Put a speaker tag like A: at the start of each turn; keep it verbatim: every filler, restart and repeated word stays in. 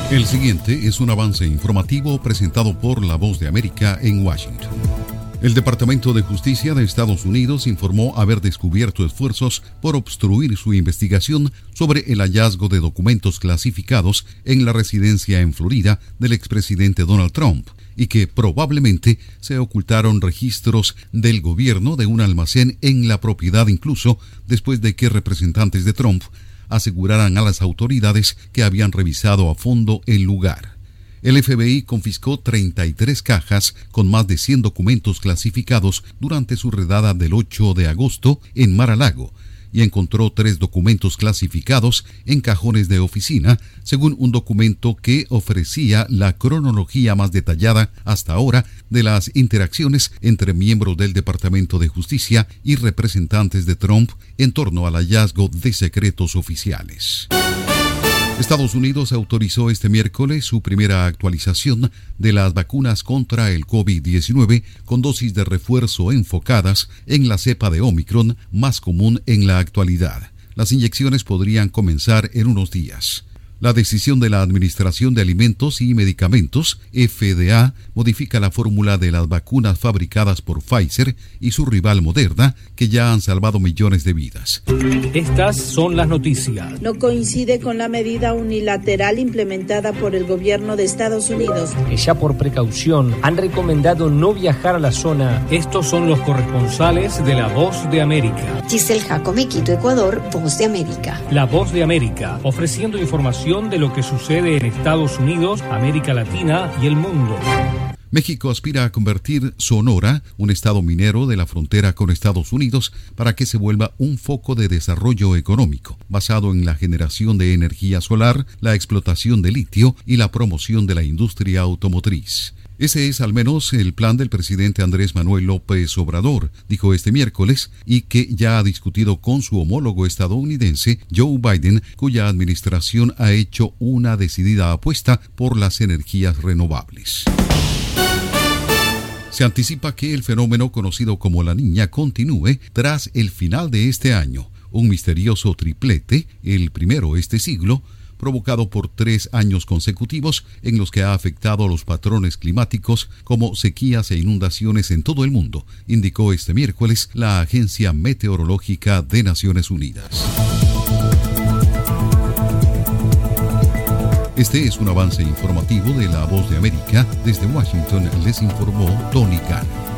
A: El siguiente es un avance informativo presentado por La Voz de América en Washington. El Departamento de Justicia de Estados Unidos informó haber descubierto esfuerzos por obstruir su investigación sobre el hallazgo de documentos clasificados en la residencia en Florida del expresidente Donald Trump y que probablemente se ocultaron registros del gobierno de un almacén en la propiedad, incluso después de que representantes de Trump aseguraran a las autoridades que habían revisado a fondo el lugar. El F B I confiscó treinta y tres cajas con más de cien documentos clasificados durante su redada del ocho de agosto en Mar-a-Lago y encontró tres documentos clasificados en cajones de oficina, según un documento que ofrecía la cronología más detallada hasta ahora de las interacciones entre miembros del Departamento de Justicia y representantes de Trump en torno al hallazgo de secretos oficiales. Estados Unidos autorizó este miércoles su primera actualización de las vacunas contra el COVID diecinueve con dosis de refuerzo enfocadas en la cepa de Omicron más común en la actualidad. Las inyecciones podrían comenzar en unos días. La decisión de la Administración de Alimentos y Medicamentos, F D A, modifica la fórmula de las vacunas fabricadas por Pfizer y su rival Moderna, que ya han salvado millones de vidas.
B: Estas son las noticias.
C: No coincide con la medida unilateral implementada por el gobierno de Estados Unidos,
B: Que ya por precaución han recomendado no viajar a la zona. Estos son los corresponsales de La Voz de América.
D: Giselle Jacome, Quito, Ecuador, Voz de América.
B: La Voz de América, ofreciendo información de lo que sucede en Estados Unidos, América Latina y el mundo.
A: México aspira a convertir Sonora, un estado minero de la frontera con Estados Unidos, para que se vuelva un foco de desarrollo económico, basado en la generación de energía solar, la explotación de litio y la promoción de la industria automotriz. Ese es al menos el plan del presidente Andrés Manuel López Obrador, dijo este miércoles, y que ya ha discutido con su homólogo estadounidense, Joe Biden, cuya administración ha hecho una decidida apuesta por las energías renovables. Se anticipa que el fenómeno conocido como La Niña continúe tras el final de este año, un misterioso triplete, el primero este siglo, provocado por tres años consecutivos en los que ha afectado los patrones climáticos como sequías e inundaciones en todo el mundo, indicó este miércoles la Agencia Meteorológica de Naciones Unidas. Este es un avance informativo de La Voz de América. Desde Washington les informó Tony Cano.